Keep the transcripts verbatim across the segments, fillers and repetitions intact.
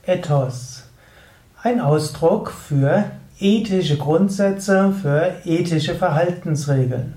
Ethos. Ein Ausdruck für ethische Grundsätze, für ethische Verhaltensregeln.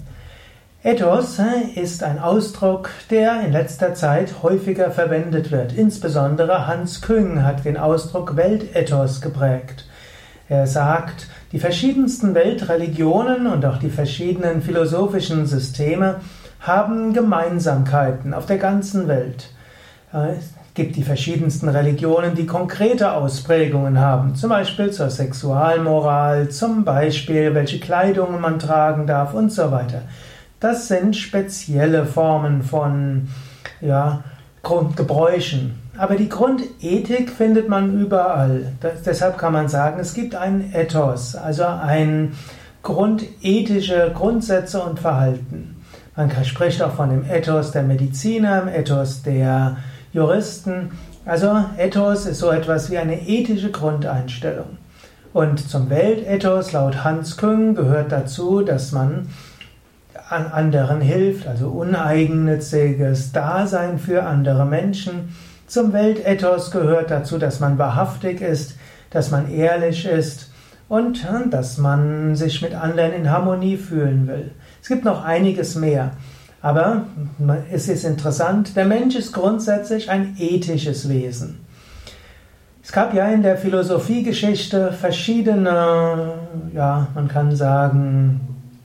Ethos ist ein Ausdruck, der in letzter Zeit häufiger verwendet wird. Insbesondere Hans Küng hat den Ausdruck Weltethos geprägt. Er sagt, die verschiedensten Weltreligionen und auch die verschiedenen philosophischen Systeme haben Gemeinsamkeiten auf der ganzen Welt. Es gibt die verschiedensten Religionen, die konkrete Ausprägungen haben, zum Beispiel zur Sexualmoral, zum Beispiel welche Kleidung man tragen darf und so weiter. Das sind spezielle Formen von ja, Gebräuchen. Aber die Grundethik findet man überall. Das, deshalb kann man sagen, es gibt einen Ethos, also ein grundethische Grundsätze und Verhalten. Man spricht auch von dem Ethos der Mediziner, dem Ethos der Juristen. Also Ethos ist so etwas wie eine ethische Grundeinstellung. Und zum Weltethos laut Hans Küng gehört dazu, dass man an anderen hilft, also uneigennütziges Dasein für andere Menschen. Zum Weltethos gehört dazu, dass man wahrhaftig ist, dass man ehrlich ist und dass man sich mit anderen in Harmonie fühlen will. Es gibt noch einiges mehr, aber es ist interessant, der Mensch ist grundsätzlich ein ethisches Wesen. Es gab ja in der Philosophiegeschichte verschiedene, ja, man kann sagen,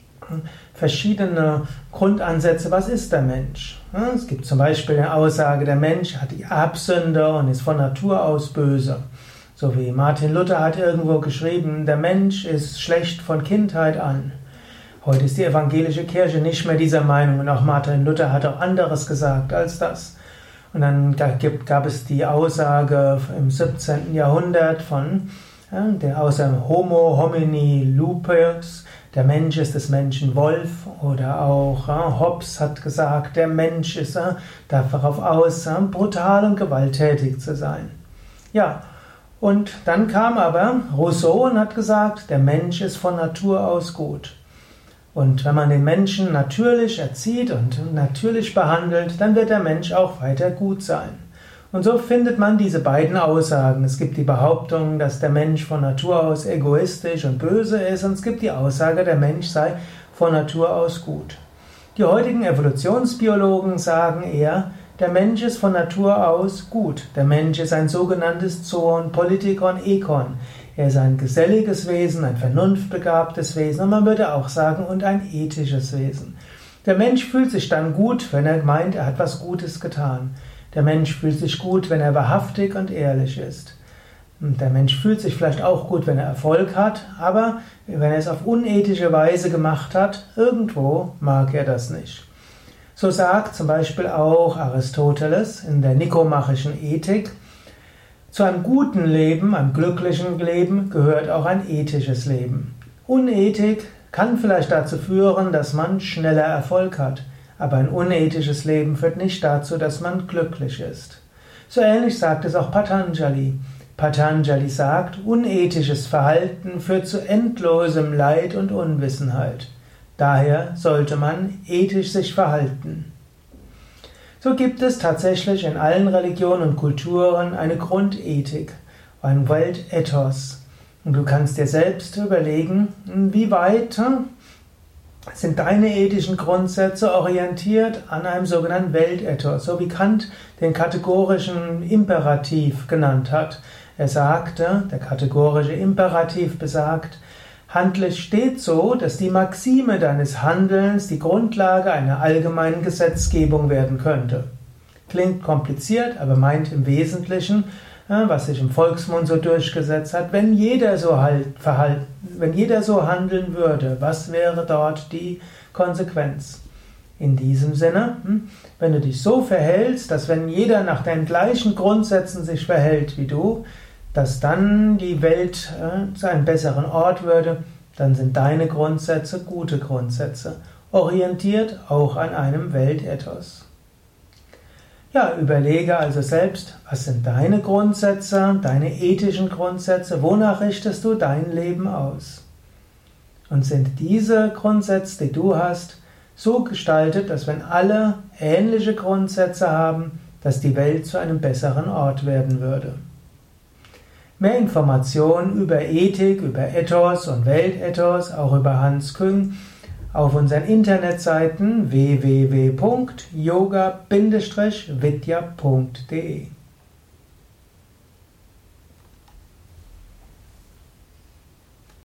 verschiedene Grundansätze, was ist der Mensch? Es gibt zum Beispiel eine Aussage, der Mensch hat die Erbsünde und ist von Natur aus böse. So wie Martin Luther hat irgendwo geschrieben, der Mensch ist schlecht von Kindheit an. Heute ist die evangelische Kirche nicht mehr dieser Meinung und auch Martin Luther hat auch anderes gesagt als das. Und dann gab es die Aussage im siebzehnten Jahrhundert von ja, der Aussage Homo homini lupus, der Mensch ist des Menschen Wolf, oder auch ja, Hobbes hat gesagt, der Mensch ist ja, darauf aus, ja, brutal und gewalttätig zu sein. Ja, und dann kam aber Rousseau und hat gesagt, der Mensch ist von Natur aus gut. Und wenn man den Menschen natürlich erzieht und natürlich behandelt, dann wird der Mensch auch weiter gut sein. Und so findet man diese beiden Aussagen. Es gibt die Behauptung, dass der Mensch von Natur aus egoistisch und böse ist, und es gibt die Aussage, der Mensch sei von Natur aus gut. Die heutigen Evolutionsbiologen sagen eher, der Mensch ist von Natur aus gut. Der Mensch ist ein sogenanntes Zoon, Politikon, Ekon. Er ist ein geselliges Wesen, ein vernunftbegabtes Wesen und man würde auch sagen, und ein ethisches Wesen. Der Mensch fühlt sich dann gut, wenn er meint, er hat was Gutes getan. Der Mensch fühlt sich gut, wenn er wahrhaftig und ehrlich ist. Und der Mensch fühlt sich vielleicht auch gut, wenn er Erfolg hat, aber wenn er es auf unethische Weise gemacht hat, irgendwo mag er das nicht. So sagt zum Beispiel auch Aristoteles in der Nikomachischen Ethik, zu einem guten Leben, einem glücklichen Leben, gehört auch ein ethisches Leben. Unethik kann vielleicht dazu führen, dass man schneller Erfolg hat, aber ein unethisches Leben führt nicht dazu, dass man glücklich ist. So ähnlich sagt es auch Patanjali. Patanjali sagt, unethisches Verhalten führt zu endlosem Leid und Unwissenheit. Daher sollte man ethisch sich verhalten. So gibt es tatsächlich in allen Religionen und Kulturen eine Grundethik, ein Weltethos. Und du kannst dir selbst überlegen, wie weit sind deine ethischen Grundsätze orientiert an einem sogenannten Weltethos, so wie Kant den kategorischen Imperativ genannt hat. Er sagte, der kategorische Imperativ besagt, handle stets so, dass die Maxime deines Handelns die Grundlage einer allgemeinen Gesetzgebung werden könnte. Klingt kompliziert, aber meint im Wesentlichen, was sich im Volksmund so durchgesetzt hat, wenn jeder so halt verhalten, wenn jeder so handeln würde, was wäre dort die Konsequenz? In diesem Sinne, wenn du dich so verhältst, dass wenn jeder nach deinen gleichen Grundsätzen sich verhält wie du, dass dann die Welt äh, zu einem besseren Ort würde, dann sind deine Grundsätze gute Grundsätze, orientiert auch an einem Weltethos. Ja, überlege also selbst, was sind deine Grundsätze, deine ethischen Grundsätze, wonach richtest du dein Leben aus? Und sind diese Grundsätze, die du hast, so gestaltet, dass wenn alle ähnliche Grundsätze haben, dass die Welt zu einem besseren Ort werden würde? Mehr Informationen über Ethik, über Ethos und Weltethos, auch über Hans Küng, auf unseren Internetseiten w w w punkt yoga Bindestrich vidya punkt de.